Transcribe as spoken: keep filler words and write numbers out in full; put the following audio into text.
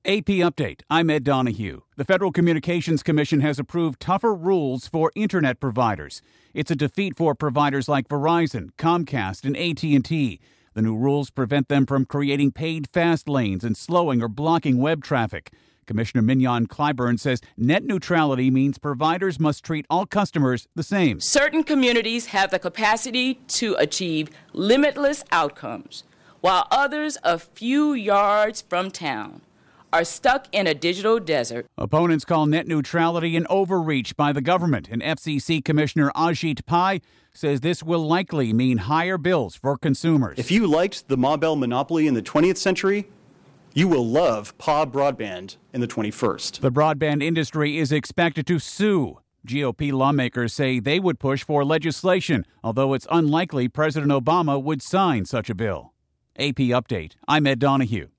A P Update. I'm Ed Donahue. The Federal Communications Commission has approved tougher rules for Internet providers. It's a defeat for providers like Verizon, Comcast, and A T and T. The new rules prevent them from creating paid fast lanes and slowing or blocking web traffic. Commissioner Mignon Clyburn says net neutrality means providers must treat all customers the same. Certain communities have the capacity to achieve limitless outcomes, while others a few yards from town are stuck in a digital desert. Opponents call net neutrality an overreach by the government, and F C C Commissioner Ajit Pai says this will likely mean higher bills for consumers. If you liked the Ma Bell monopoly in the twentieth century, you will love P A broadband in the twenty-first. The broadband industry is expected to sue. G O P lawmakers say they would push for legislation, although it's unlikely President Obama would sign such a bill. A P Update. I'm Ed Donahue.